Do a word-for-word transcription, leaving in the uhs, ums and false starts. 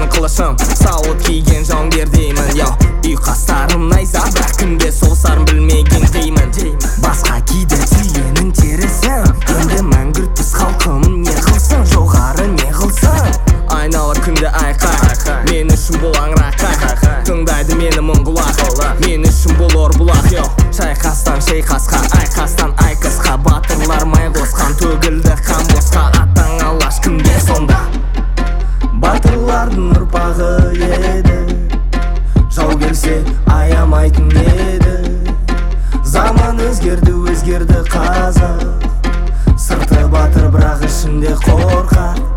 менің қылышым, сауыт киген жауынгер деймін. Яу, ұйқастарым найза, бірақ кімге соғысарын білмеген деймін. Басқа кейде түйенің терісін, енді мәңгүрт біз халқымын не қылсын, жоғары не қылсын. Айнала күнде айқай, мен үшін бұл аңырақай, тыңдайды мені мың құлақ, мен үшін бұл ор бұлақ. Йоу, шайқастан шайқасқа, айқастан айқасқа, батырлар май қосқан, төгілді қан босқа, аттан алаш кімге сонда? Батырлардың ұрпағы еді, жау келсе аямайтын еді. Заман өзгерді, өзгерді қазақ, сырты батыр бірақ ішінде қорқақ.